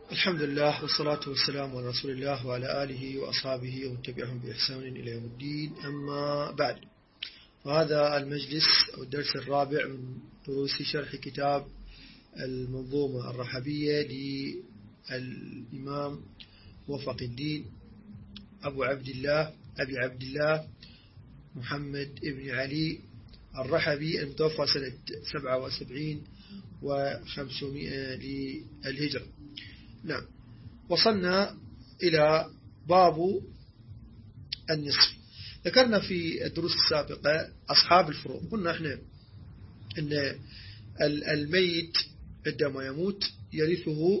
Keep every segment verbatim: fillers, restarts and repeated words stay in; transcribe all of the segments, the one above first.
الحمد لله والصلاة والسلام على رسول الله وعلى آله وأصحابه ومن تبعهم بإحسان إلى يوم الدين. أما بعد، وهذا المجلس أو الدرس الرابع من دروس شرح كتاب المنظومة الرحبية للإمام موفق الدين أبو عبد الله أبي عبد الله محمد ابن علي الرحبي المتوفى سنة سبعة وسبعين وخمسمائة للهجرة. نعم، وصلنا إلى باب النصف. ذكرنا في الدروس السابقة أصحاب الفروض. قلنا احنا أن الميت عندما يموت يرثه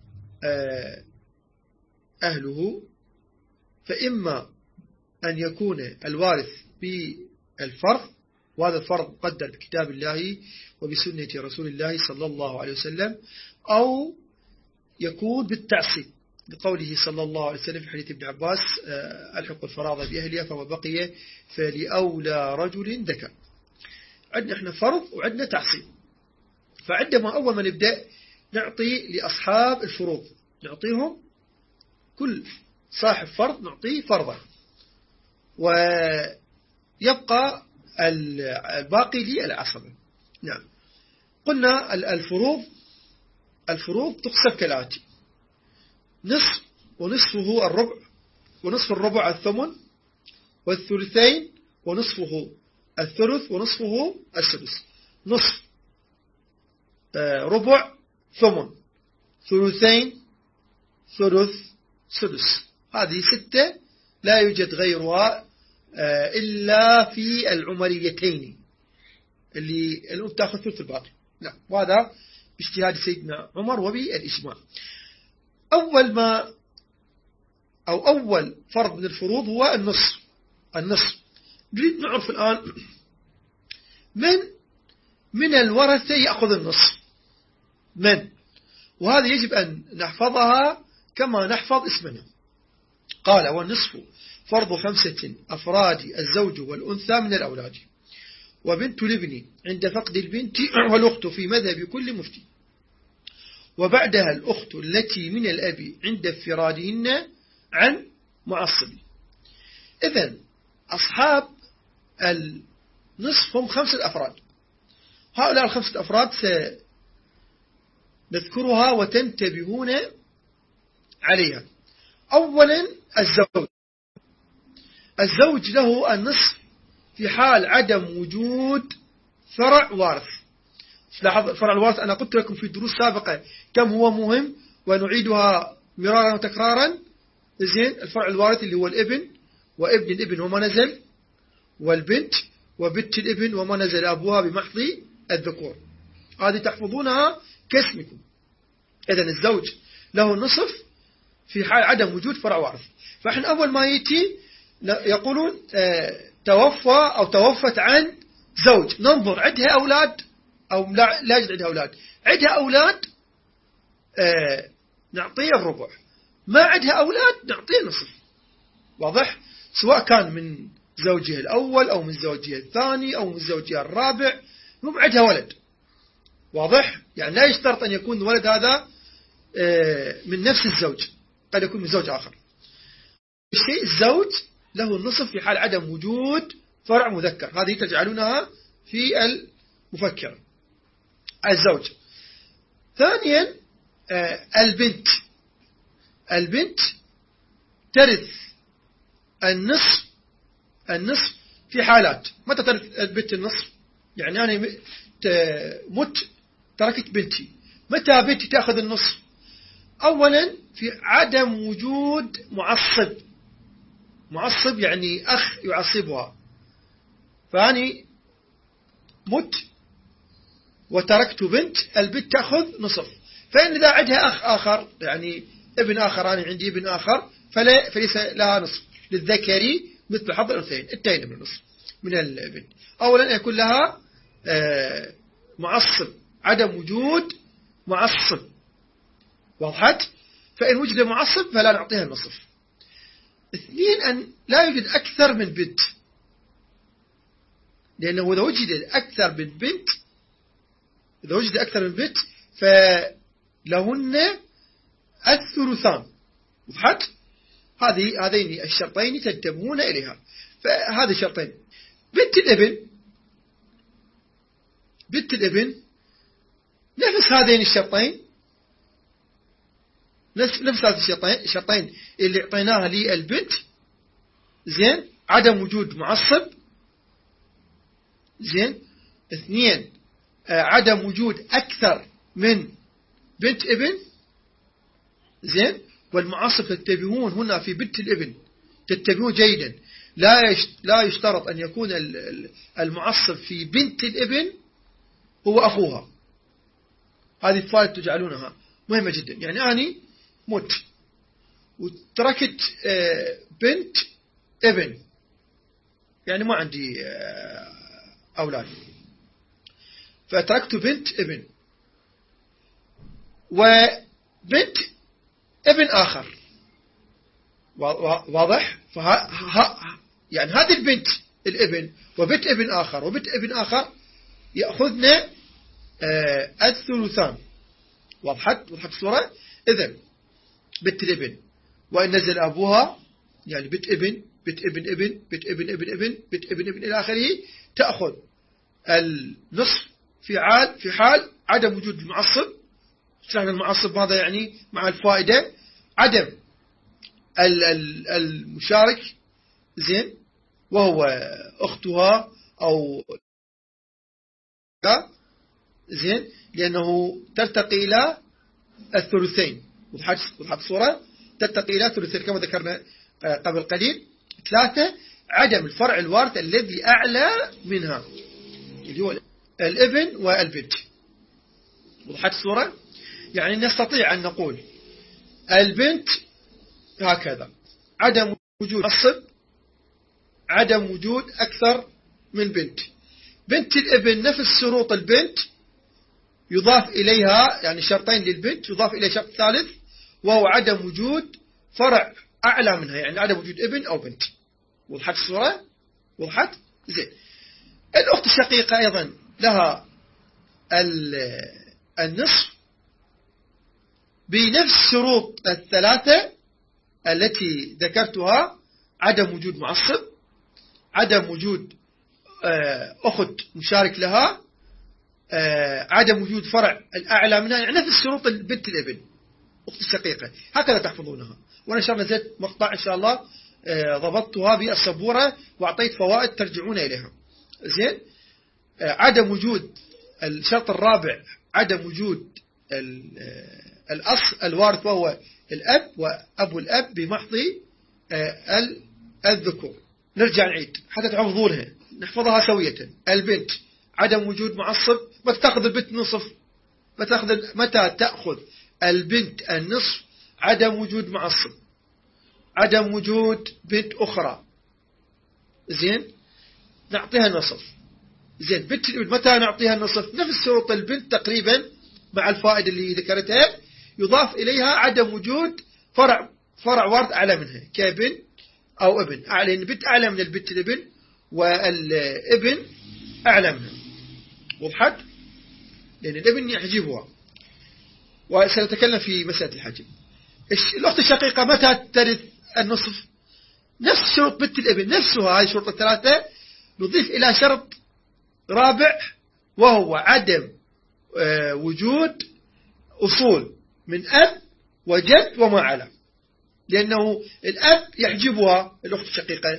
أهله، فإما أن يكون الوارث بالفرض، وهذا الفرض مقدر بكتاب الله وبسنة رسول الله صلى الله عليه وسلم، أو يكون بالتعصيب بقوله صلى الله عليه وسلم في حديث ابن عباس: ألحق الفراغ بأهلها فما بقي فلأولى رجل ذكر. عندنا احنا فرض وعندنا تعصيب. فعندما أول ما نبدأ نعطي لأصحاب الفروض، نعطيهم كل صاحب فرض نعطيه فرضا، ويبقى الباقي للعصبة. نعم، قلنا الفروض الفروض تقسم كالآتي: نصف ونصفه الربع، ونصف الربع الثمن، والثلثين ونصفه الثلث، ونصفه السدس. نصف، ربع، ثمن، ثلثين، ثلث، سدس. هذه ستة لا يوجد غيرها إلا في العمريتين اللي الأم تأخذ ثلث الباقي. نعم، وهذا باجتهاد سيدنا عمر وبالإجماع. أول ما أو أول فرض من الفروض هو النصف. النصف نريد نعرف الآن من من الورثة يأخذ النصف، من، وهذا يجب أن نحفظها كما نحفظ اسمنا. قال: والنصف فرض خمسة أفراد الزوج والأنثى من الأولاد، وبنت الابن عند فقد البنت، والأخت في مذهب كل مفتي، وبعدها الأخت التي من الأب عند انفرادهن عن معصب. إذن أصحاب النصف هم خمسة أفراد. هؤلاء الخمسة أفراد سنذكرها وتنتبهون عليها. أولا الزوج. الزوج له النصف في حال عدم وجود فرع وارث. لاحظ، فرع الوارث أنا قلت لكم في دروس سابقة كم هو مهم، ونعيدها مرارا وتكرارا. زين، الفرع الوارث اللي هو الابن وابن الابن وما نزل، والبنت وبنت الابن وما نزل أبوها بمحض الذكور. هذه تحفظونها كاسمكم. إذن الزوج له النصف في حال عدم وجود فرع وارث. فإحنا أول ما يأتي يقولون اه توفى أو توفت عن زوج، ننظر عندها أولاد أو لا, لا يوجد عندها أولاد. عندها أولاد اه نعطيه الربع، ما عندها أولاد نعطيه نصف. واضح؟ سواء كان من زوجها الأول أو من زوجها الثاني أو من زوجها الرابع، هم عندها ولد. واضح؟ يعني لا يشترط أن يكون الولد هذا اه من نفس الزوج، قد يكون من زوج آخر. الشيء الزوج له النصف في حال عدم وجود فرع مذكر. هذه تجعلونها في المفكر. الزوج. ثانيا البنت. البنت ترث النصف النصف في حالات. متى ترث البنت النصف؟ يعني أنا مت تركت بنتي، متى بنتي تأخذ النصف؟ أولا في عدم وجود معصب. معصب يعني أخ يعصبها. فأني مت وتركت بنت، البنت تأخذ نصف. فإن إذا عندها أخ آخر، يعني ابن آخر، أنا عندي ابن آخر، فلا فليس لها نصف. للذكري مثل حظ الأنثيين، التين من النصف من الابن. أولا يكون لها معصب، عدم وجود معصب. واضحت؟ فإن وجد معصب فلا نعطيها النصف. اثنين، أن لا يوجد أكثر من بنت، لأنه إذا وجد أكثر من بنت إذا وجد أكثر من بنت فلهن الثلثان. وضحت؟ هذه هذين الشرطين تنتبهون إليها. فهذه الشرطين. بنت الابن بنت الابن نفس هذين الشرطين، نفس نفس هذه الشرطين الشرطين اللي اعطيناها للبنت. زين، عدم وجود معصب. زين، اثنين، آه عدم وجود أكثر من بنت ابن. زين، والمعصب تنتبهون هنا في بنت الابن، تنتبهون جيدا، لا لا يشترط أن يكون المعصب في بنت الابن هو أخوها. هذه الفائدة تجعلونها مهمة جدا. يعني أنا مت وتركت بنت ابن، يعني ما عندي أولاد، فتركت بنت ابن وبنت ابن آخر. واضح؟ فها يعني هذه البنت الابن وبنت ابن آخر وبنت ابن آخر يأخذنا آه الثلثان. وضحت؟ وضحت الصورة؟ إذن بنت الابن وإن نزل أبوها، يعني بنت ابن بنت ابن ابن بنت ابن ابن ابن بنت ابن ابن إلى آخره، تأخذ النصف في حال في حال عدم وجود المعصب. شرحنا المعصب هذا يعني مع الفائدة عدم المشارك. زين، وهو أختها أو لا. زين، لأنه ترتقي إلى الثلثين. وضحت الصورة؟ ترتقي إلى الثلثين كما ذكرنا قبل قليل. ثلاثة، عدم الفرع الوارث الذي أعلى منها، اللي هو الابن والبنت. وضحت الصورة؟ يعني نستطيع أن نقول البنت هكذا: عدم وجود معصب، عدم وجود أكثر من بنت. بنت الابن نفس شروط البنت، يضاف إليها يعني شرطين للبنت، يضاف إليه شرط ثالث وهو عدم وجود فرع أعلى منها، يعني عدم وجود ابن أو بنت. وضحت الصورة؟ وضحت؟ زين. الأخت الشقيقة أيضا لها النصف بنفس شروط الثلاثة التي ذكرتها: عدم وجود معصب، عدم وجود أخت مشارك لها، عدم وجود فرع الأعلى منها، يعني نفس شروط البنت الابن أخت الشقيقة. هكذا تحفظونها. وأنا إن شاء الله زدت مقطع إن شاء الله ضبطتها بالسبورة وأعطيت فوائد ترجعون إليها. زين. عدم وجود الشرط الرابع: عدم وجود الأصل الوارث وهو الأب وأبو الأب بمحض الذكور. نرجع نعيد حتى تحفظونها، نحفظها سوية. البنت عدم وجود معصب. متى تأخذ البنت نصف؟ متى تأخذ متى تأخذ البنت النصف؟ عدم وجود معصب، عدم وجود بنت أخرى. زين، نعطيها النصف. زين، بنت متى نعطيها النصف؟ نفس شروط البنت تقريبا مع الفائدة اللي ذكرتها، يضاف إليها عدم وجود فرع فرع وارث أعلى منها كابن أو ابن أعلى. البنت أعلى من البنت الابن والابن أعلى منها. وضحت؟ لأن الابن يحجبها، وسنتكلم في مسألة الحجب. الأخت الشقيقة متى ترث النصف؟ نفس شروط بنت الابن، نفسها هذه شروط الثلاثة، نضيف إلى شرط رابع وهو عدم وجود أصول من أب وجد وما على، لأنه الأب يحجبها الأخت الشقيقة،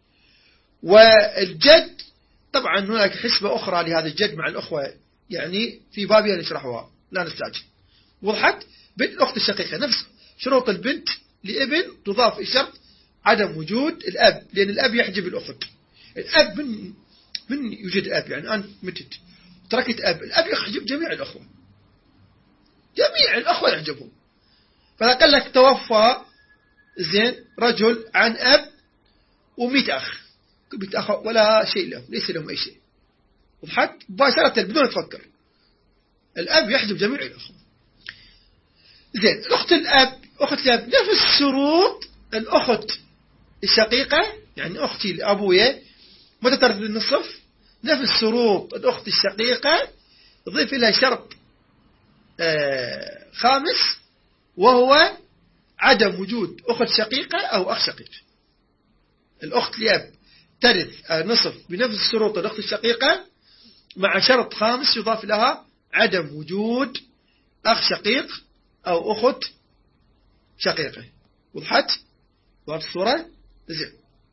والجد طبعا هناك حسبة أخرى لهذا الجد مع الأخوة، يعني في بابها نشرحها لا نستعجل. وضحت؟ بنت الأخت الشقيقة نفس شروط البنت لابن، تضاف الشرط عدم وجود الأب، لأن الأب يحجب الأخت. الأب من من يوجد أب، يعني أنا متت تركت أب، الأب يحجب جميع الأخوة، جميع الأخوة يحجبهم. فلا قال لك توفى زين رجل عن أب ومئة أخ، مئة أخ ولا شيء لهم، ليس لهم أي شيء. وضحت؟ مباشرة بدون تفكر الأب يحجب جميع الأخوة. زين، الأخت الأب أخت الأب نفس شروط الأخت الشقيقة، يعني أختي الأبوية متى ترث النصف؟ نفس شروط الأخت الشقيقة، ضيف لها شرط آه خامس وهو عدم وجود أخت شقيقة أو أخ شقيق. الأخت لأب ترث نصف بنفس الشروط الأخت الشقيقة، مع شرط خامس يضاف لها عدم وجود أخ شقيق أو أخت شقيقة. وضحت؟ وضحت الصورة؟ زين.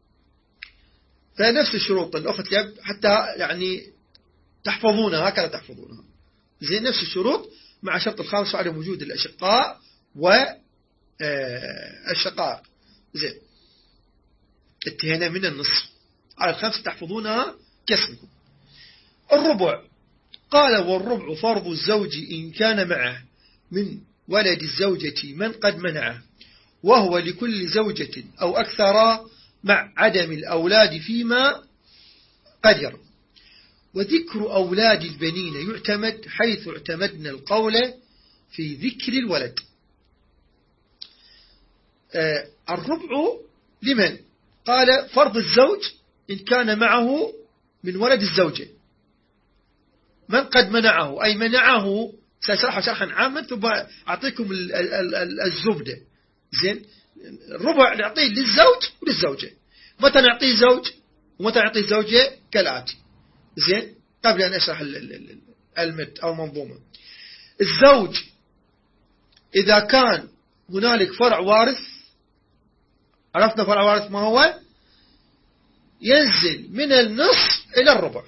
فنفس الشروط الأخت لأب حتى يعني تحفظونها هكذا تحفظونها. زين، نفس الشروط مع شرط الخامس عدم وجود الأشقاء والشقائق. زين، انتهينا من النصف. على الخمس تحفظونها كاسمكم. الربع قال والربع فرض الزوج إن كان معه من ولد الزوجة من قد منعه، وهو لكل زوجة أو أكثر مع عدم الأولاد فيما قدر. وذكر أولاد البنين يعتمد حيث اعتمدنا القول في ذكر الولد. آه الربع لمن؟ قال فرض الزوج إن كان معه من ولد الزوجة من قد منعه، أي منعه. سأشرحه شرحا عاما ثم أعطيكم الزبدة. زين، الربع نعطيه للزوج وللزوجة. متى نعطيه زوج ومتى نعطيه زوجة؟ كالآتي. زين، قبل أن أشرح المت أو منظومة. الزوج إذا كان هنالك فرع وارث، عرفنا فرع وارث ما هو؟ ينزل من النصف إلى الربع.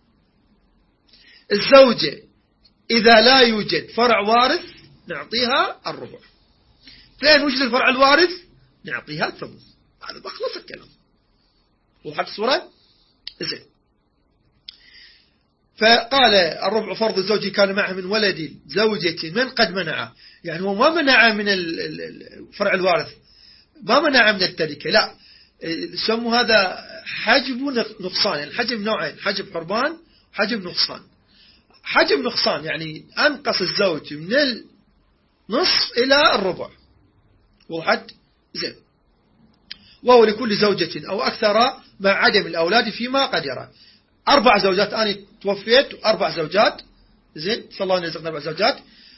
الزوجة إذا لا يوجد فرع وارث نعطيها الربع. فإن وجد الفرع الوارث نعطيها الثمن. هذا بخلص الكلام. وضحت الصورة؟ زين. فقال الربع فرض الزوج كان معه من ولد زوجة من قد منعه، يعني هو ما منع من الفرع الوارث، ما منع من التركة، لا، سموا هذا حجب نقصان. يعني الحجب نوعين، حجب حرمان وحجب نقصان. حجب نقصان يعني أنقص الزوج من النصف إلى الربع. وضحت؟ زين. وهو لكل زوجة أو أكثر مع عدم الأولاد فيما قدر. أربع زوجات، أنا توفيت وأربع زوجات. زين، صلى الله عليه وسلم أربع زوجات.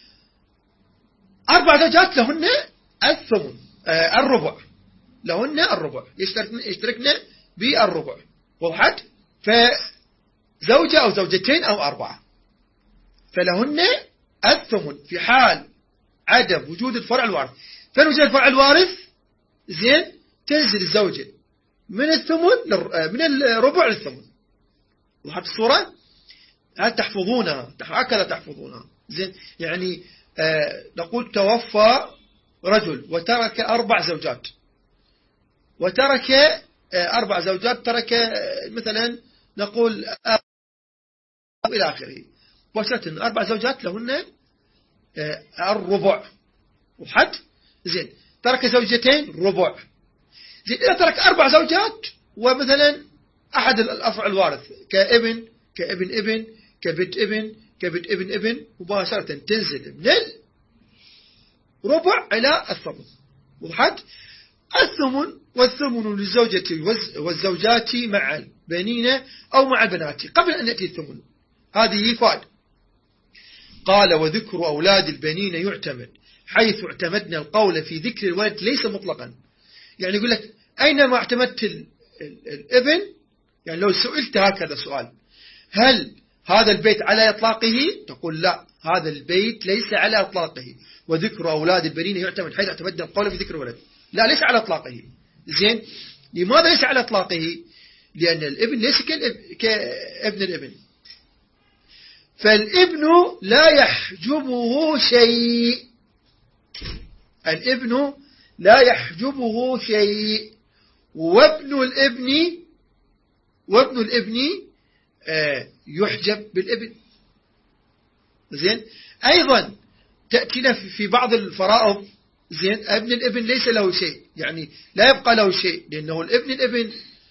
أربع زوجات لهن الثمن، آه الربع، لهن الربع، يشتركن يشتركن بالربع. وضحت؟ فزوجة أو زوجتين أو أربعة فلهن الثمن في حال عدم وجود الفرع الوارث. فإن وجد الفرع الوارث زين تنزل الزوجة من الثمن من الربع للثمن. وضحت الصورة؟ هل تحفظونها؟ هكذا تحفظونها. زين، يعني آه نقول توفى رجل وترك أربع زوجات، وترك آه أربع زوجات، ترك آه مثلا نقول آه إلى آخره. وشرط أربع زوجات لهن آه الربع. وضحت؟ زين، ترك زوجتين ربع. زين، إذا ترك أربع زوجات ومثلا أحد الأفرع الوارث كابن كابن ابن كبت ابن كبت ابن ابن مباشرة تنزل من الربع إلى الثمن. وضحت؟ الثمن والثمن للزوجة والزوجات مع البنين أو مع البنات قبل أن يأتي الثمن. هذه فائدة. قال وذكر أولاد البنين يعتمد حيث اعتمدنا القول في ذكر الولد ليس مطلقا. يعني يقول لك أينما اعتمدت الابن، يعني لو سئلت هكذا سؤال هل هذا البيت على إطلاقه؟ تقول لا، هذا البيت ليس على إطلاقه. وذكر أولاد البنين يعتمد حيث اعتمدنا القول في ذكر الولد. لا، ليس على إطلاقه. زين، لماذا ليس على إطلاقه؟ لأن الابن ليس كابن الابن. فالابن لا يحجبه شيء، الابن لا يحجبه شيء. وابن الابن وابن الابن آه يحجب بالابن. زين، أيضا تأتينا في بعض الفرائض. زين، ابن الابن ليس له شيء، يعني لا يبقى له شيء، لأنه الابن الابن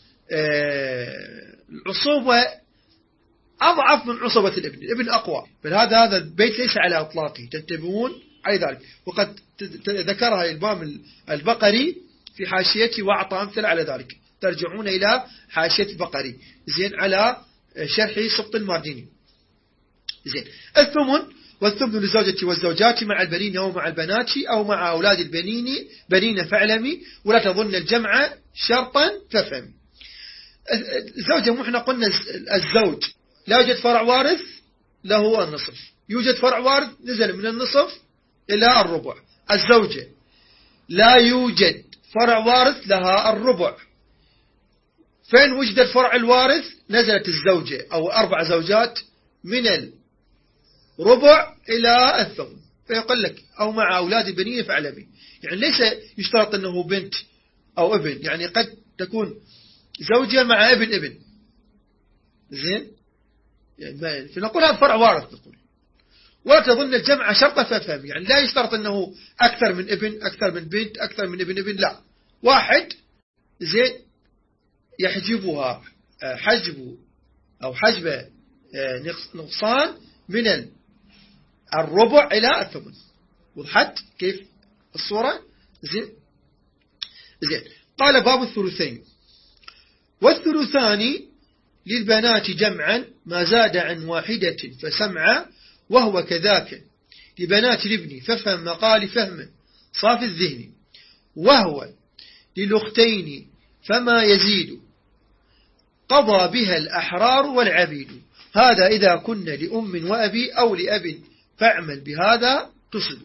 آه العصوبة أضعف من عصبة الابن، الابن أقوى. فهذا هذا البيت ليس على إطلاقه، تنتبهون على ذلك. وقد ذكرها الإمام البقري في حاشيته وأعطى أمثلة على ذلك، ترجعون إلى حاشية البقري زين على شرح سبط المارديني. زين، الثمن والثمن للزوجة والزوجات مع البنين أو مع البنات أو مع أولاد البنين بنين فاعلمي ولا تظن الجمع شرطا فافهمي. الزوجة مو احنا قلنا الزوج لا يوجد فرع وارث له النصف، يوجد فرع وارث نزل من النصف إلى الربع. الزوجة لا يوجد فرع وارث لها الربع. فين وجد الفرع الوارث؟ نزلت الزوجة أو أربع زوجات من الربع إلى الثمن، فيقول لك أو مع أولاد البنين فاعلمي. يعني ليس يشترط أنه بنت أو ابن، يعني قد تكون زوجة مع ابن ابن زين، يعني فنقول هذا فرع وارث. نقول ولا تظن الجمع شرطا فافهم، يعني لا يشترط أنه أكثر من ابن أكثر من بنت أكثر من ابن ابن، لا، واحد زين يحجبها حجب أو حجب نقصان من الربع إلى الثمن. وضحت كيف الصورة؟ زين زين. قال باب الثلثين. والثلثان للبنات جمعا ما زاد عن واحدة فسمعا وهو كذاك لبنات الابن فافهم مقال فهم صافي الذهن، وهو للأختين فما يزيد قضى بها الأحرار والعبيد. هذا إذا كن لأم وأبي أو لأب فاعمل بهذا تصل.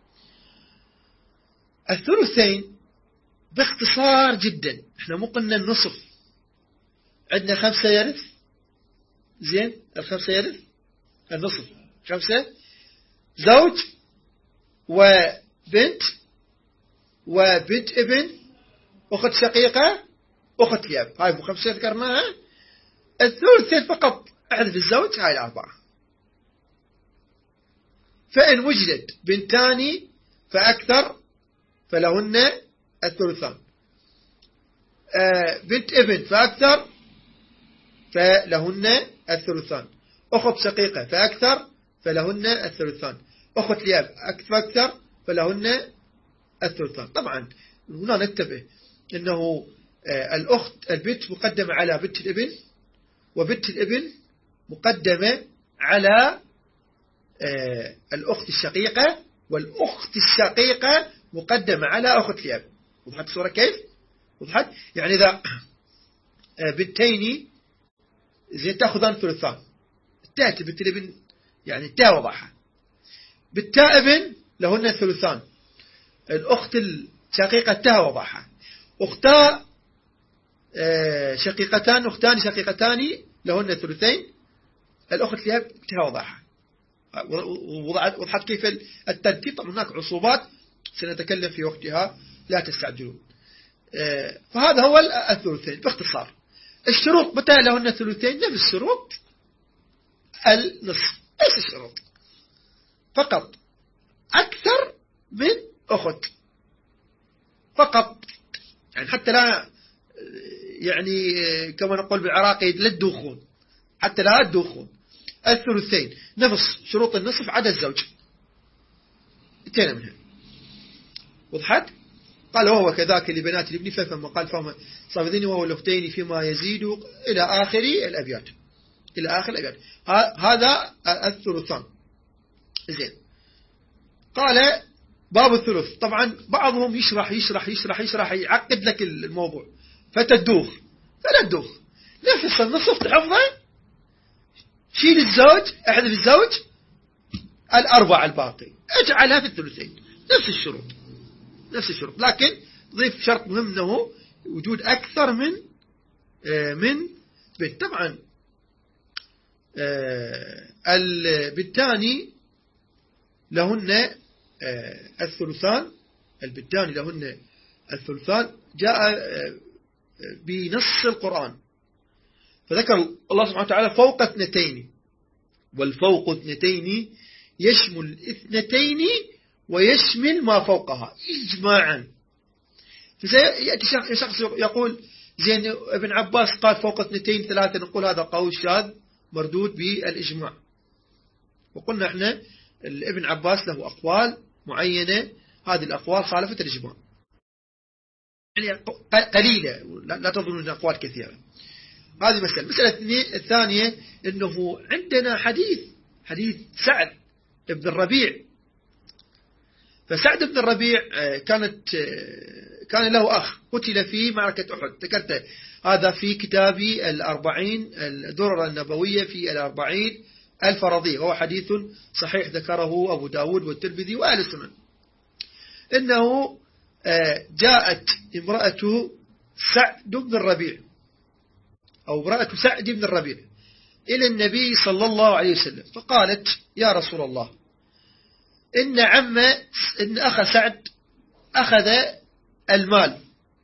الثلثين باختصار جدا، احنا مو قلنا النصف عندنا خمسة يرث، زين الخمسة يرث النصف خمسة، زوج وبنت وبنت ابن أخت شقيقة أخت لأب، هاي مو خمسة ذكرناها. الثلثين فقط أحذف الزوج، هاي الأربعة. فإن وجدت بنتان فأكثر فلهن الثلثان، بنت ابن فأكثر فلهن الثلثان، أخت شقيقة فأكثر فلهن الثلثان، أخت لأب أكثر فلهن الثلثان. طبعا هنا ننتبه أنه الأخت البنت مقدمة على بنت الابن، وبنت الابن مقدمة على الأخت الشقيقة، والأخت الشقيقة مقدمة على أخت لأب. وضحت الصورة كيف؟ وضحت؟ يعني إذا بنتين زين تأخذان ثلثان، التاء بنت الابن يعني التاء وضحها، بالتاء ابن لهن الثلثان، الأخت الشقيقة التاء وضحها، أختا شقيقتان أختان شقيقتان لهن الثلثين، الأخت لأب التاء وضحها. وضحت كيف الترتيب؟ طبعا هناك عصوبات سنتكلم في وقتها لا تستعجلون. فهذا هو الثلثين باختصار. الشروط متى لهن الثلثين؟ نفس الشروط النصف، نفس الشروط فقط أكثر من أخت فقط، يعني حتى لا يعني كما نقول بالعراقي لا تدوخون، حتى لا تدوخون. الثلثين نفس شروط النصف عدا الزوج، انتهينا منها. وضحت؟ قال وهو كذاك لبنات الابن فافهم قال فهم صافذين وهو الأختين فيما يزيد إلى آخر الأبيات، إلى آخر الأبيات. هذا الثلثان. زين. قال باب الثلث. طبعا بعضهم يشرح يشرح يشرح يشرح يعقد لك الموضوع فتدوخ، فلا تدوخ، نفس النصف تحفظه، شيل الزوج احذف الزوج، الأربعة الباقي اجعلها في الثلثين، نفس الشروط نفس الشروط، لكن ضيف شرط مهم أنه وجود أكثر من من بنت. طبعا البنتان لهن الثلثان، البنتان لهن الثلثان جاء بنص القرآن، فذكر الله سبحانه وتعالى فوق اثنتين، والفوق اثنتين يشمل الاثنتين ويشمل ما فوقها إجماعا. فسيأتي شخص يقول زين ابن عباس قال فوق اثنتين ثلاثة، نقول هذا قول شاذ مردود بالإجماع. وقلنا احنا ابن عباس له أقوال معينة، هذه الأقوال خالفت الإجماع، يعني قليلة، لا تظنون أقوال كثيرة. هذه مسألة. مسألة الثانية أنه عندنا حديث حديث سعد بن الربيع. فسعد بن الربيع كانت كان له أخ قتل في معركة أحد، ذكرت هذا في كتابي الأربعين الدرر النبوية في الأربعين الفرضية، وهو حديث صحيح ذكره أبو داود والترمذي وأهل السنن. إنه جاءت امرأة سعد بن الربيع أو امرأة سعد بن الربيع إلى النبي صلى الله عليه وسلم فقالت: يا رسول الله، إن عم إن أخ سعد أخذ المال،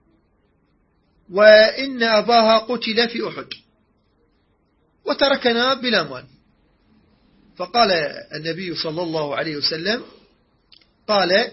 وإن أباها قتل في أحد وتركنا بلا مال. فقال النبي صلى الله عليه وسلم قال: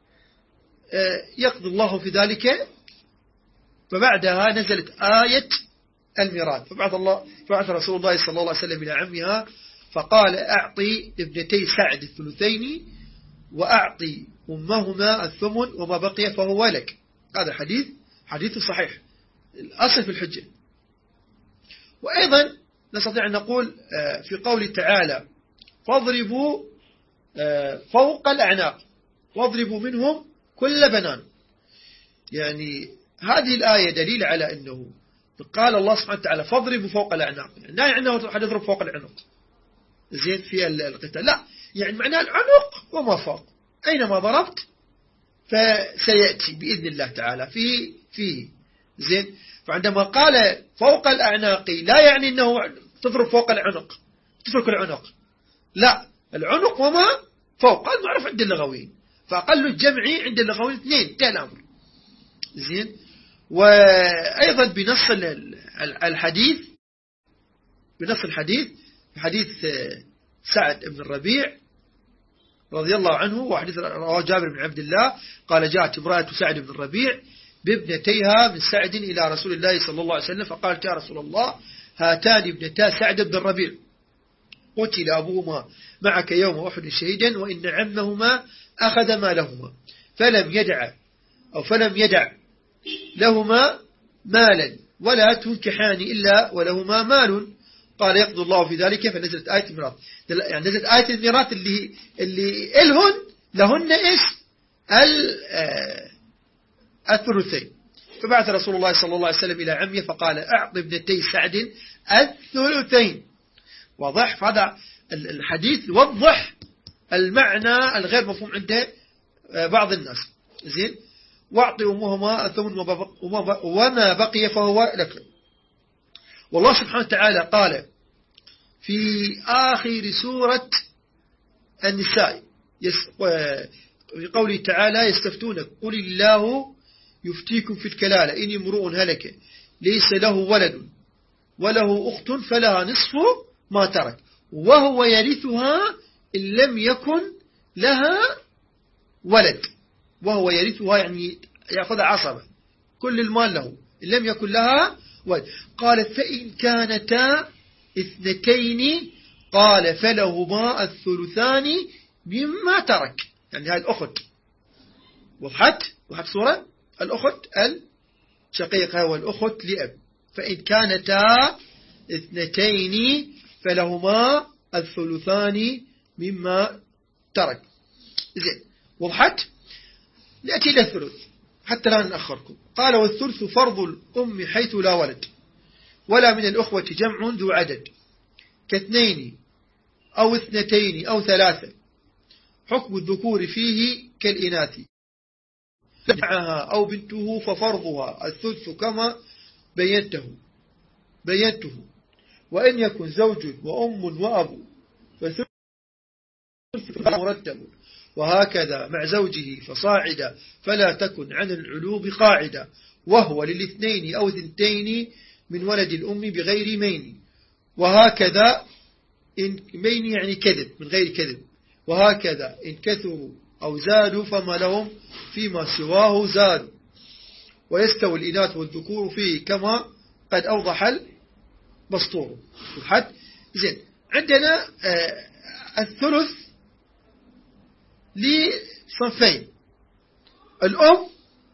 يقضي الله في ذلك. فبعدها نزلت آية الميراث، فبعث الله فبعث رسول الله صلى الله عليه وسلم إلى عمها فقال: أعطي ابنتي سعد الثلثين وأعطي أمهما الثمن وما بقي فهو لك. هذا حديث حديث صحيح الأصل في الحجة. وأيضا نستطيع أن نقول في قوله تعالى: فاضربوا فوق الأعناق واضربوا منهم كل بنان. يعني هذه الآية دليل على أنه قال الله سبحانه وتعالى: فاضربوا فوق الأعناق، يعني لا يعني أنه حد فوق العنق زين في القتال، لا، يعني معناه العنق وما فوق، أينما ضربت فسيأتي بإذن الله تعالى في فيه زين. فعندما قال فوق الأعناق لا يعني أنه تضرب فوق العنق تترك العنق، لا، العنق وما فوق، هذا معروف عند اللغويين، فأقل الجمع عند اللغويين اثنين، انتهى الأمر زين. وأيضا بنص الحديث بنص الحديث حديث سعد بن الربيع رضي الله عنه، وحديث رواه جابر بن عبد الله قال: جاءت امرأة سعد بن الربيع بابنتيها من سعد إلى رسول الله صلى الله عليه وسلم فقالت: يا رسول الله، هاتان ابنتا سعد بن الربيع قتل أبوهما معك يوم أحد شهيدا، وإن عمهما أخذ مالهما فلم يدع أو فلم يدع لهما مالا ولا تنكحان إلا ولهما مال. قال: يقضي الله في ذلك. فنزلت آية الميراث، يعني نزلت آية الميراث اللي اللي إلهن لهن إيش الثلثين. فبعث رسول الله صلى الله عليه وسلم إلى عمه فقال: أعط ابنتي سعد الثلثين. وضح هذا الحديث يوضح المعنى الغير مفهوم عند بعض الناس زين. واعطي أمهما الثمن وما بقي فهو لك. والله سبحانه وتعالى قال في آخر سورة النساء في قوله تعالى: يستفتونك قل الله يفتيكم في الكلالة إن امرؤ هلك ليس له ولد وله أخت فلها نصف ما ترك وهو يرثها إن لم يكن لها ولد. وهو يرثها يعني يأخذ عصبة، كل المال له إن لم يكن لها ولد. قال: فإن كانتا اثنتين قال فلهما الثلثان مما ترك. يعني هاي الأخت وضحت وضحت صورة الأخت الشقيقة والأخت لأب. فإن كانتا اثنتين فلهما الثلثان مما ترك. زين وضحت. نأتي إلى الثلث حتى لا نأخركم. قال: والثلث فرض الأم حيث لا ولد ولا من الأخوة جمع ذو عدد كاثنين أو اثنتين أو ثلاثة، حكم الذكور فيه كالإناث معها أو بنته ففرضها الثلث كما بينته بينته وإن يكن زوج وأم وأب فثلث مرتب، وهكذا مع زوجه فصاعدا فلا تكن عن العلو بقاعدة، وهو للاثنين أو ثنتين من ولد الأم بغير مين، وهكذا إن مين يعني كذب من غير كذب، وهكذا إن كثروا أو زادوا فما لهم فيما سواه زادوا، ويستوي الإناث والذكور فيه كما قد أوضح المسطور. حد زين. عندنا آه الثلث لصنفين، الأم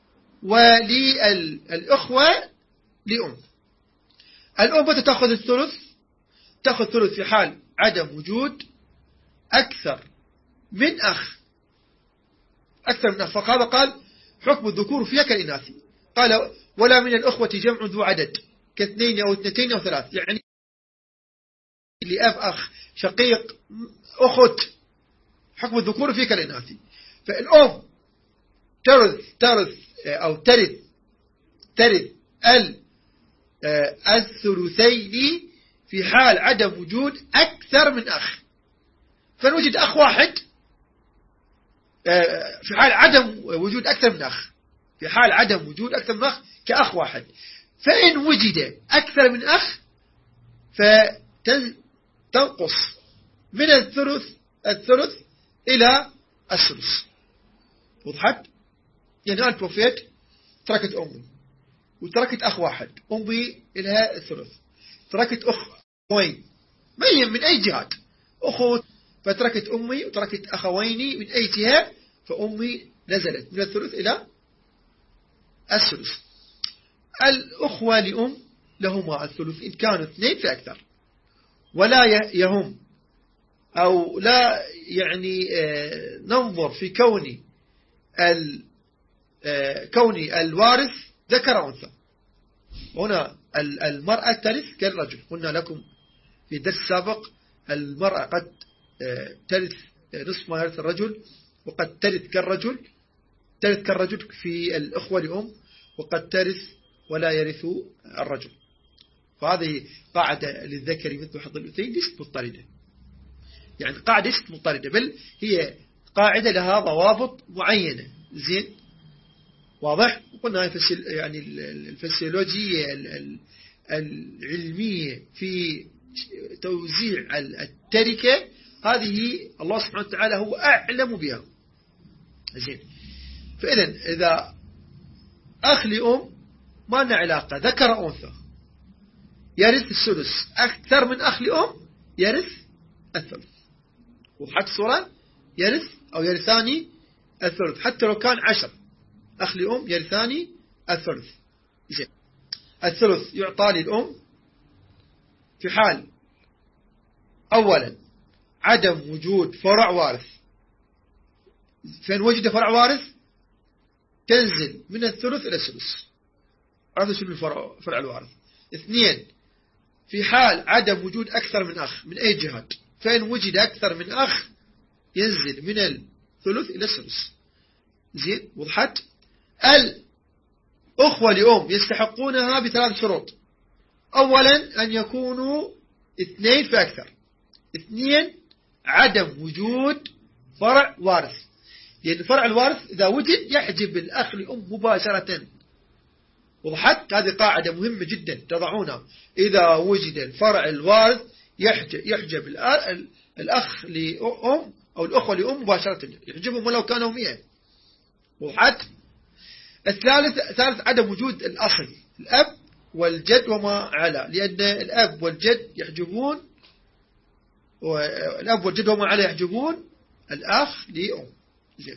وللأخوة لأم. الأم تأخذ الثلث تأخذ الثلث في حال عدم وجود أكثر من أخ أكثر من أخ. فهذا قال حكم الذكور فيها كالإناث. قال ولا من الأخوة جمع ذو عدد كاثنين أو اثنتين أو ثلاث، يعني لأب أخ شقيق أخت حكم الذكور فيها كالإناث. فالأم ترث ترث أو ترث ترث الثلثين في حال عدم وجود أكثر من أخ. فنوجد أخ واحد في حال عدم وجود أكثر من أخ، في حال عدم وجود أكثر من أخ كأخ واحد. فإن وجد أكثر من أخ فتنقص من الثلث الثلث إلى الثلث. وضحت؟ يعني أنا توفيت تركت أمي وتركت أخ واحد، أمي إلها الثلث، تركت أخوين مين من أي جهات أخوت، فتركت أمي وتركت أخوين من أي جهة، فأمي نزلت من الثلث إلى الثلث. الأخوة لأم لهما الثلث إن كانوا اثنين فأكثر، ولا يهم أو لا يعني ننظر في كون كون الوارث ذكر أنثى. هنا المرأة ترث كالرجل، قلنا لكم في الدرس السابق المرأة قد ترث نصف ما يرث الرجل، وقد ترث كالرجل ترث كالرجل في الأخوة لأم، وقد ترث ولا يرث الرجل. فهذه قاعدة للذكر مثل حظ الأنثيين ليست مضطردة، يعني قاعدة ليست مضطردة، بل هي قاعدة لها ضوابط معينة. زين واضح؟ وقلنا يعني الفسيولوجية العلمية في توزيع التركة هذه الله سبحانه وتعالى هو أعلم بها. زين. فإذا إذا أخ لأم ما لنا علاقة، ذكر أنثى يرث الثلث، أكثر من أخ لأم يرث الثلث. وحتى الصورة يرث أو يرثاني الثلث، حتى لو كان عشر أخ لأم يرثاني الثلث. زين. الثلث يعطى للأم في حال أولا عدم وجود فرع وارث، فإن وجد فرع وارث تنزل من الثلث إلى الثلث. هذا شنو الفرع فرع الوارث. اثنين في حال عدم وجود أكثر من أخ من أي جهات، فإن وجد أكثر من أخ ينزل من الثلث إلى الثلث. زين. وضحت؟ الأخوة لأم يستحقونها بثلاث شروط. أولا أن يكونوا اثنين فأكثر. اثنين عدم وجود فرع وارث، لأن يعني فرع الوارث إذا وجد يحجب الأخ لأم مباشرة. وضحت؟ هذه قاعدة مهمة جدا تضعونها. إذا وجد الفرع الوارث يحجب, يحجب الأخ لأم أو الأخوة لأم مباشرة، يحجبهم ولو كانوا مئة. وضحت؟ الثالث ثالث عدم وجود الأصل الأب والجد وما على، لأن الأب والجد يحجبون، والأب والجد وما على يحجبون الأخ لأم. زين.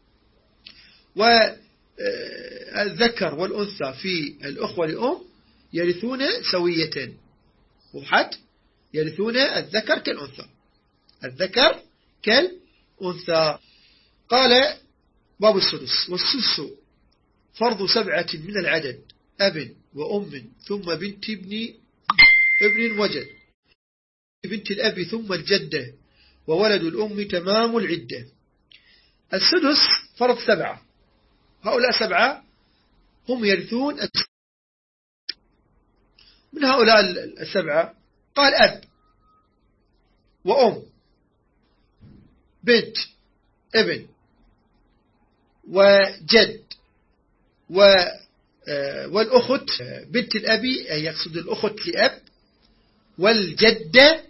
والذكر والأنثى في الأخوة لأم يرثون سوية. وضحت؟ يرثون الذكر كالأنثى، الذكر كالأنثى. قال باب السدس. والسدس فرض سبعة من العدد، أب وأم ثم بنت ابن ابن وجد، بنت الأب ثم الجدة، وولد الأم تمام العدة. السدس فرض سبعة، هؤلاء سبعة هم يرثون. من هؤلاء السبعة قال أب وأم بنت ابن وجد والأخت بنت الأبي، يقصد الأخت لأب، والجدة،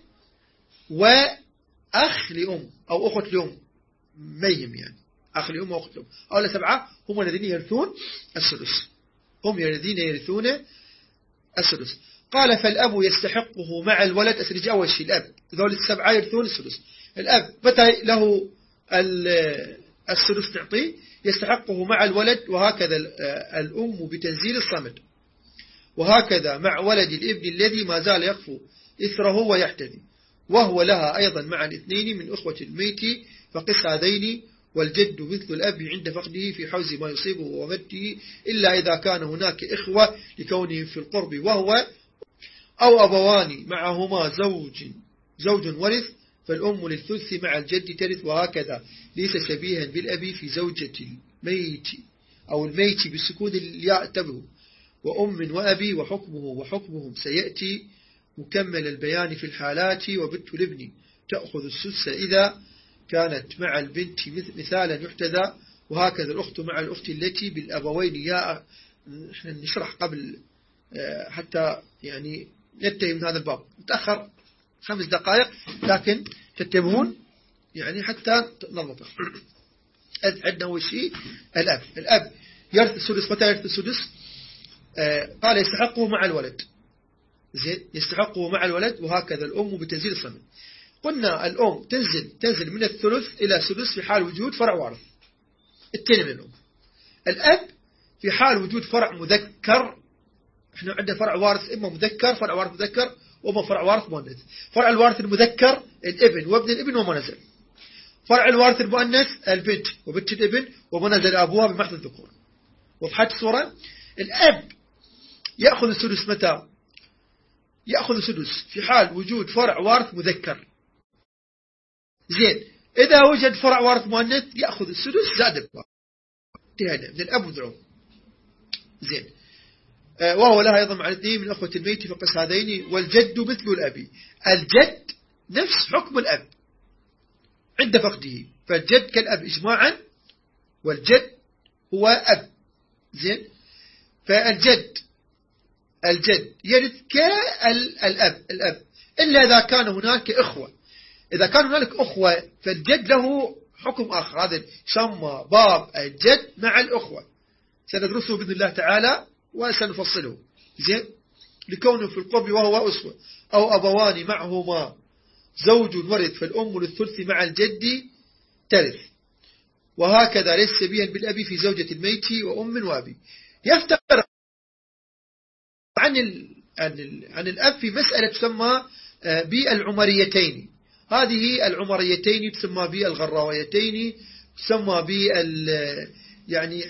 وأخ لأم أو أخت لأم ميم، يعني أخ لأم وأخت لأم. هؤلاء سبعة هم الذين يرثون الثلث، هم الذين يرثون الثلث. قال فالأب يستحقه مع الولد. أسرج أول شيء الأب، ذول السبعة يرثون الثلث. الأب متى له الثلث تعطيه؟ يستحقه مع الولد، وهكذا الأم بتنزيل الصمد، وهكذا مع ولد الابن الذي ما زال يخفو إثره ويحتذي، وهو لها أيضا مع الاثنين من أخوة الميت فقس هذين. والجد مثل الأب عند فقده في حوز ما يصيبه ومده إلا إذا كان هناك إخوة لكونهم في القرب وهو أو أبوان معهما زوج زوج ورث فالأم للثلث مع الجد ترث. وهكذا ليس شبيها بالأبي في زوجة الميت أو الميت بسكون الياء تبه وأم وأبي وحكمه وحكمهم سيأتي مكمل البيان في الحالات. وبنت الابن تأخذ السدس إذا كانت مع البنت مثالا يحتذى. وهكذا الأخت مع الأخت التي بالأبوين. يا احنا نشرح قبل حتى يعني ننتهي من هذا الباب، متأخر خمس دقائق لكن تنتبهون يعني حتى نضبط. عندنا أول شيء الأب. الأب يرث السدس. متى يرث السدس؟ آه قال يستحقه مع الولد. زين، يستحقه مع الولد. وهكذا الأم بتنزيل الصمم. قلنا الأم تنزل تنزل من الثلث إلى سدس في حال وجود فرع وارث. التاني من الأم. الأب في حال وجود فرع مذكر. احنا عندنا فرع وارث إما مذكر، فرع وارث مذكر، وما فرع وارث مؤنث. فرع الوارث المذكر الابن وابن الابن وما نزل. فرع الوارث المؤنث البنت وبنت الابن وما نزل أبوها بمحض الذكور. وضحت الصورة؟ الأب يأخذ السدس متى؟ يأخذ السدس في حال وجود فرع وارث مذكر. زين، إذا وجد فرع وارث مؤنث يأخذ السدس زائد الباقي. انتهينا من الأب والأم. زين، آه وهو لها أيضا مع الاثنين من أخوة الميت فقس هذين. والجد مثل الأبي. الجد نفس حكم الأب عند فقده، فالجد كالأب إجماعا، والجد هو أب. زين، فالجد الجد يرث كالأب الأب إلا إذا كان هناك إخوة. إذا كان هناك أخوة فالجد له حكم آخر. هذا يسمى باب الجد مع الأخوة، سندرسه بإذن الله تعالى وسنفصله. زين، لكونه في القرب وهو أسوة أو أبوان معهما زوج ورث فالأم للثلث مع الجد ترث. وهكذا ليس شبيها بالأبي في زوجة الميت وأم وأبي. يفترق عن عن الأب في مسألة تسمى بالعمريتين. هذه العمريتين تسمى بالغراويتين، تسمى بال يعني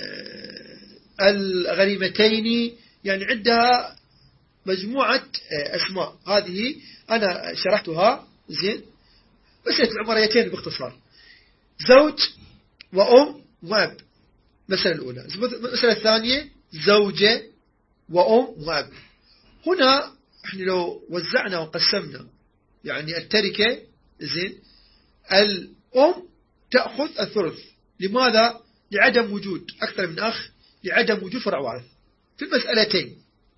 الغريمتين، يعني عندها مجموعة أسماء. هذه أنا شرحتها. زين، مسألة العمريتين باختصار زوج وأم وأب، مسألة الأولى. المسألة الثانية زوجة وأم وأب. هنا احنا لو وزعنا وقسمنا يعني التركة، زين، الأم تأخذ الثلث. لماذا؟ لعدم وجود أكثر من أخ، لعدم وجود فرع وارث في المسألتين.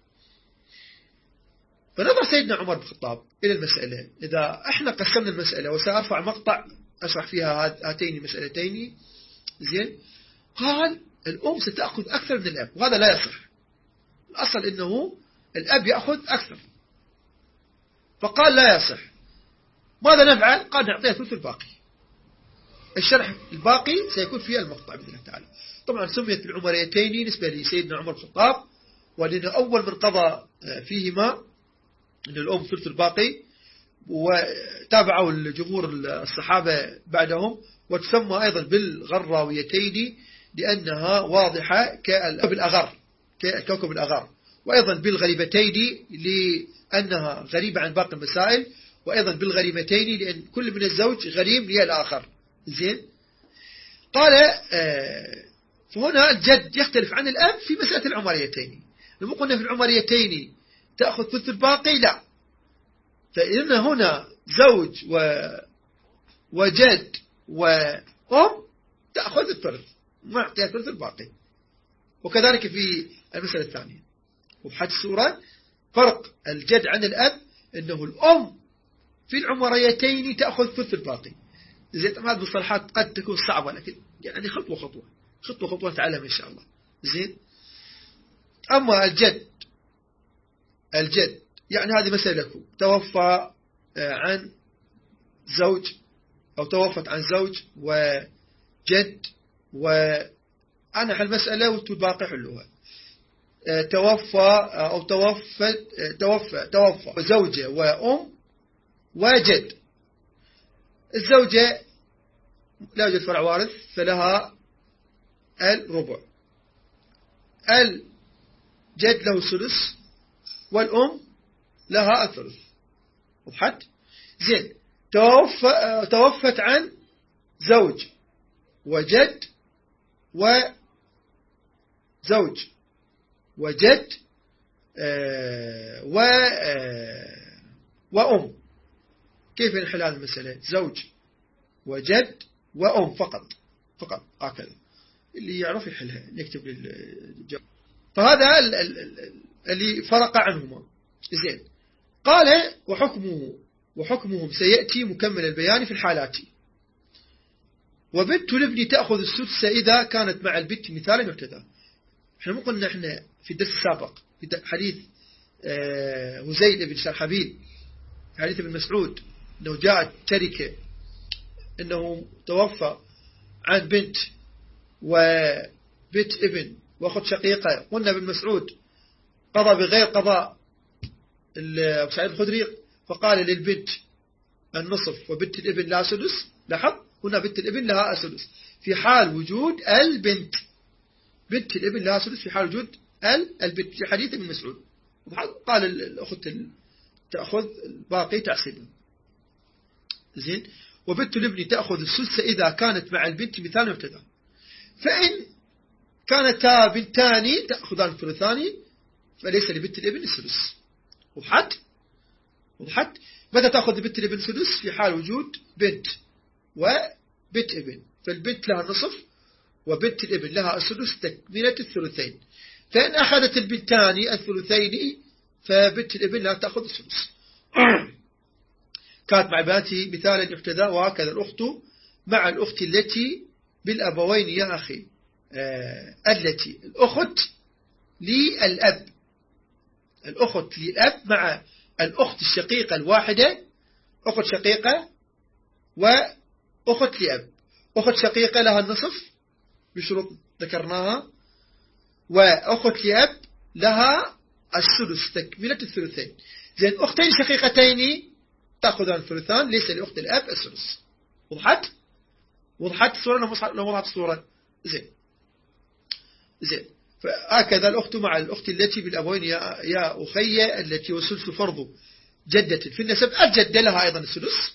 فنظر سيدنا عمر بن الخطاب إلى المسألة. إذا احنا قسمنا المسألة، وسأرفع مقطع أشرح فيها هاتين المسألتين، زين، قال الأم ستأخذ أكثر من الأب، وهذا لا يصح. الأصل إنه الأب يأخذ أكثر، فقال لا يصح. ماذا نفعل؟ قال نعطيها ثلث الباقي. الشرح الباقي سيكون في المقطع بإذن الله تعالى. طبعا سميت العمريتين نسبة لسيدنا عمر بن الخطاب، ولأنه أول من قضى فيهما أن الأم ثلث الباقي، وتابعوا الجمهور الصحابة بعدهم. وتسمى أيضا بالغراويتين لأنها واضحة كالكوكب الأغر كوكب الأغر، وأيضا بالغريبتين لأنها غريبة عن باقي المسائل، وأيضا بالغريمتين لأن كل من الزوج غريم للآخر. زين، قال آه فهنا الجد يختلف عن الأب في مسألة العمريتين. لما قلنا في العمريتين تأخذ ثلث الباقي، لا، فإن هنا زوج و وجد وأم تأخذ الثلث، ما أعطيها ثلث الباقي. وكذلك في المسألة الثانية. وبحد الصورة فرق الجد عن الأب أنه الأم في العمريتين تأخذ ثلث الباقي. زين، هذه المصطلحات قد تكون صعبة، لكن يعني خطوة خطوة خطوة خطوة تعلم إن شاء الله. زين، أما الجد الجد يعني هذه مسألة توفى عن زوج أو توفت عن زوج وجد، وأنا حل مسألة والباقي حلوها. توفى أو توفت توفى توفى زوجة وأم وجد. الزوجة لا يوجد فرع وارث فلها الربع. الجد له الثلث والأم لها الثلث. وضحت؟ زين. توفى توفت عن زوج وجد وزوج وجد آه و آه وأم. كيف نحل هذه المسألة؟ زوج وجد وأم فقط فقط هكذا. اللي يعرف يحلها نكتب للجواب. فهذا اللي فرق عنهما. زين. قال وحكمه وحكمهم سيأتي مكمل البيان في الحالات. وبنت الابن تأخذ السدس إذا كانت مع البنت مثالا يعتدى. احنا مو قلنا احنا في الدرس السابق في حديث هزيل بن شرحبيل حديث ابن مسعود انه جاءت تركة انه توفى عن بنت وبنت ابن واخذ شقيقة. قلنا ابن مسعود قضى بغير قضاء أبو سعيد الخدري فقال للبنت النصف وبنت الابن لها سدس. لاحظ هنا بنت الابن لها سدس في حال وجود البنت. بنت الابن لها سدس في حال وجود البنت في حديث ابن مسعود. قال الأخت تأخذ الباقي تعصيبا. زين. وبنت الابن تأخذ السدس إذا كانت مع البنت مثال يعتدى. فإن كانتا بنتان تأخذان الثلثان فليس لبنت الابن السدس. وضحت؟ وضحت؟ متى تأخذ بنت الابن سدس؟ في حال وجود بنت وبنت ابن. فالبنت لها النصف وبنت الابن لها السدس تكملة الثلثين. فإن أخذت البنتان الثلثين فبنت الابن لا تأخذ السدس. كانت مع بناتي مثالا يحتذى. وهكذا الأخت مع الأخت التي بالأبوين يا أخي. آه التي الأخت للأب الأخت للأب مع الأخت الشقيقة الواحدة. أخت شقيقة وأخت لأب. أخت شقيقة لها النصف بشروط ذكرناها. وأخت لأب لها السدس تكملة الثلثين. زين. أختين شقيقتين تأخذان الثلثان ليس لأخت الأب السدس. وضحت؟ وضحت الصورة لو وضحت الصورة. زين. زين. فهكذا الأخت مع الأخت التي بالأبوين يا, يا أخي التي والسدس فرض جدة في النسب الجد لها أيضا السدس.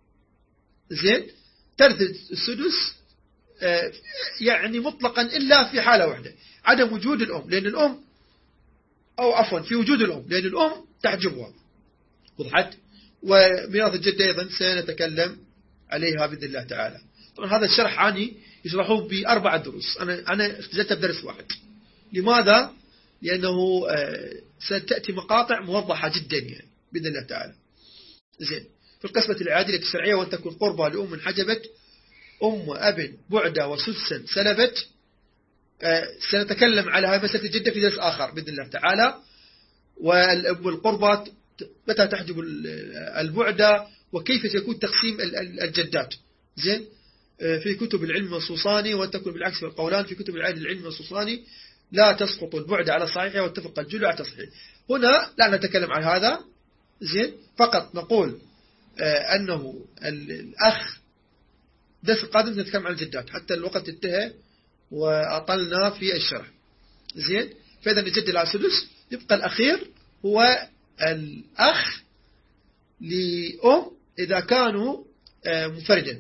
زين. ترث السدس يعني مطلقا إلا في حالة واحدة عدم وجود الأم. لأن الأم أو عفوا في وجود الأم لأن الأم تحجبها. وضحت؟ وميراث الجدة أيضا سنتكلم عليها بإذن الله تعالى. طبعا هذا الشرح عني يشرحوه بأربع دروس. أنا أنا اختزلتها بدرس واحد. لماذا؟ لأنه ستأتي مقاطع موضحة جدا يعني بإذن الله تعالى. زين. في القسمة العادلة الشرعية وأن تكون قربة لأم حجبت أم وأب بعدة وسدسا سلبت. سنتكلم على هذه مسألة الجدة في درس آخر بإذن الله تعالى. والقربة متى تحجب البعدة وكيف يكون تقسيم الجدات. زين. في كتب العلم منصوصان وتكون بالعكس في القولان. في كتب العلم منصوصان لا تسقط البعدة على صحيحها واتفق الجل على تصحيح. هنا لا نتكلم عن هذا. زين. فقط نقول أنه الأخ درس القادم نتكلم عن الجدات حتى الوقت انتهى وأطلنا في الشرح. زين. فإذا الجد على سدس. يبقى الأخير هو الأخ لأم إذا كانوا منفردا.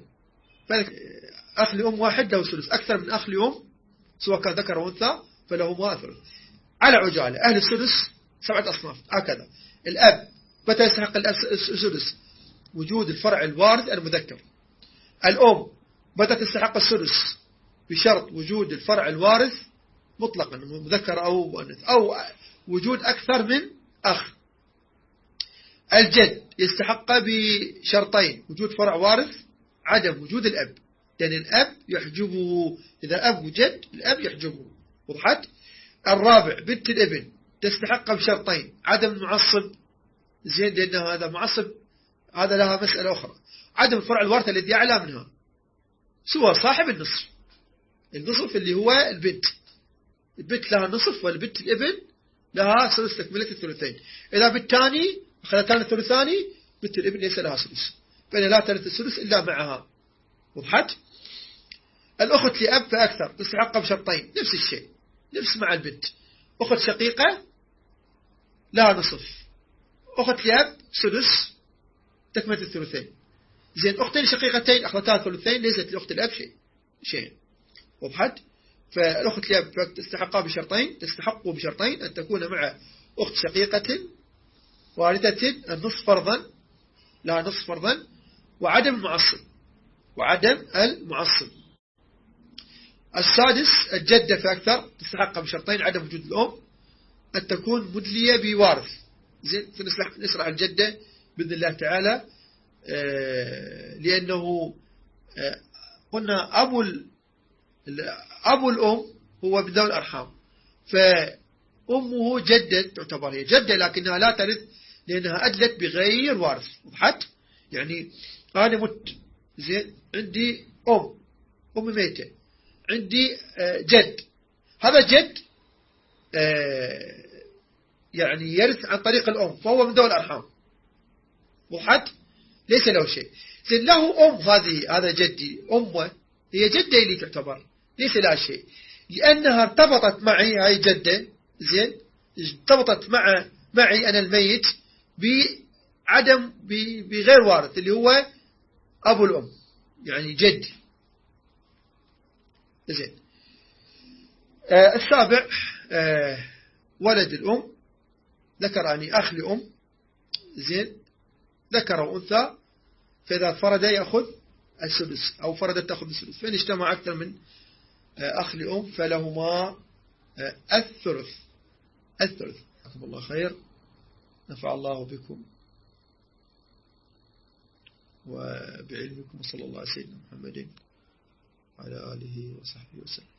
أخ لأم واحد له سدس. أكثر من أخ لأم سواء كان ذكر أو أنثى فلهما ثلث. على عجالة أهل السدس سبعة أصناف هكذا. الأب متى يستحق السدس؟ وجود الفرع الوارث المذكر. الأم متى تستحق السدس؟ بشرط وجود الفرع الوارث مطلقا مذكر أو مؤنث أو وجود أكثر من أخ. الجد يستحق بشرطين: وجود فرع وارث، عدم وجود الأب، لأن الأب يحجبه. إذا أب وجد الأب يحجبه. وضحت؟ الرابع بنت الابن تستحق بشرطين: عدم المعصب، زين، لأن هذا معصب هذا لها مسألة أخرى. عدم الفرع الوارث الذي أعلى منها سوى صاحب النصف. النصف اللي هو البنت. البنت لها نصف والبنت الابن لها ثلث تكملة الثلثين. إذا بالتاني أخذتان الثلثاني بنت الابن ليس لها ثلث، فإن لا ترث الثلث إلا معها. وضحت؟ الأخت لأب فأكثر تستحق بشرطين، نفس الشيء، نفس مع البنت. أخت شقيقة لها نصف، أخت لأب سدس تكملة الثلثين. زين أختين شقيقتين أخذتها ثلثين، ليست لأخت الأب شيء شيء وضحت. فالأخت لأب تستحقها بشرطين، تستحق بشرطين أن تكون مع أخت شقيقة وارثة النصف فرضا، لها نصف فرضا، وعدم المعصب، وعدم المعصب. السادس الجدة فأكثر تستحق بشرطين، عدم وجود الأم، أن تكون مدلية بوارث. زين نشرح الجدة بإذن الله تعالى. آه لأنه آه قلنا أبو أبو الأم هو بدون الأرحام، فأمه جدة تعتبر هي جدة، لكنها لا ترث لأنها أدلت بغير وارث. وضحت؟ يعني أنا مت، زين عندي أم أم ميتة، عندي آه جد، هذا جد آه يعني يرث عن طريق الأم، فهو من ذوي الأرحام. وضحت؟ ليس له شيء. زين له أم، هذه هذا جدي، أمه هي جدة اللي تعتبر ليس لها شيء، لأنها ارتبطت معي، هاي جدة، زين ارتبطت مع معي أنا الميت بعدم بغير وارث اللي هو أبو الأم، يعني جدي. زين آه السابع آه ولد الأم، ذكراني أخ لأم، زين ذكر وأنثى، فإذا فرد يأخذ السدس أو فردت تأخذ السدس، فإن اجتمع أكثر من أخ لأم فلهما الثلث. الثلث. جزاكم الله خير، نفع الله بكم وبعلمكم، وصلى الله على سيدنا محمد وعلى آله وصحبه وسلم.